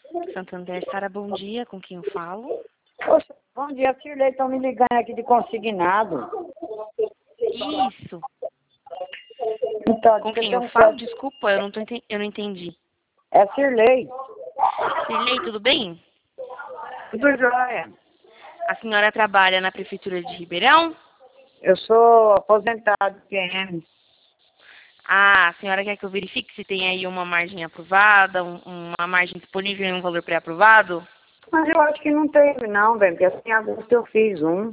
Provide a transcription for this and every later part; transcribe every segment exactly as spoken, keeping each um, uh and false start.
Santander, Sara, bom dia. Com quem eu falo? Poxa, bom dia, Cirlei. Estão me ligando aqui de consignado. Isso. Então, Com diz que quem tem eu um falo? crédito. Desculpa, eu não, tô enten- eu não entendi. É Cirlei. Cirlei, tudo bem? Tudo jóia. A senhora trabalha na Prefeitura de Ribeirão? Eu sou aposentado P M. Ah, a senhora quer que eu verifique se tem aí uma margem aprovada, um- uma margem disponível e um valor pré-aprovado? Mas eu acho que não teve não, bem, porque assim, em agosto eu fiz um.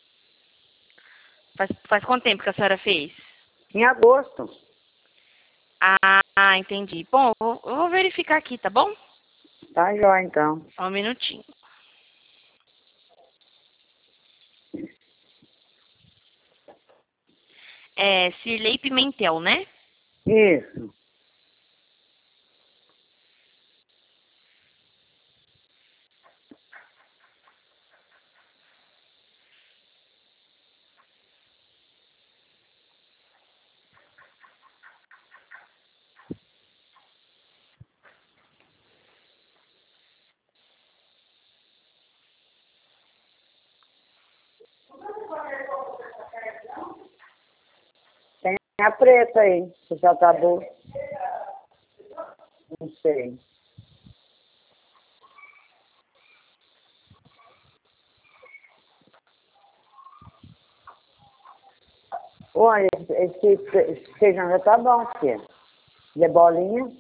Faz, faz quanto tempo que a senhora fez? Em agosto. Ah, entendi. Bom, eu vou, eu vou verificar aqui, tá bom? Tá jóia, então. Só um minutinho. É Cirlei Pimentel, né? Isso. Tem a preta aí, se já tá boa. Não sei. Olha, esse, esse feijão já tá bom, filho. De bolinha.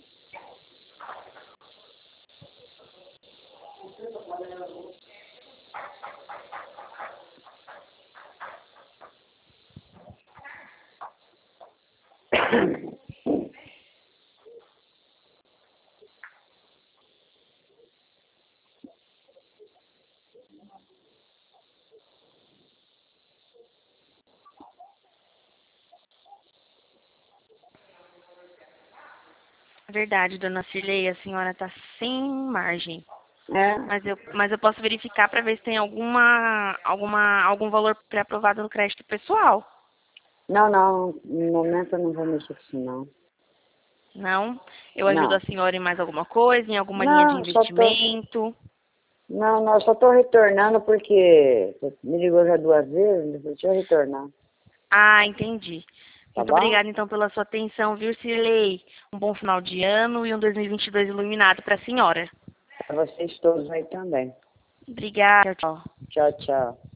Verdade, dona Cirlei, a senhora está sem margem. É. Mas eu, mas eu posso verificar para ver se tem alguma, alguma, algum valor pré-aprovado no crédito pessoal. Não, não, no momento eu não vou mexer com isso, não. Não? Eu ajudo Não. a senhora em mais alguma coisa, em alguma linha de Não, só tô. investimento. Não, não, eu só tô retornando porque você me ligou já duas vezes, deixa eu retornar. Ah, entendi. Tá Muito bom? obrigada, então, pela sua atenção, viu, Cirlei? Um bom final de ano e um dois mil e vinte e dois iluminado para a senhora. Pra vocês todos aí também. Obrigada. Tchau, tchau. Tchau, tchau.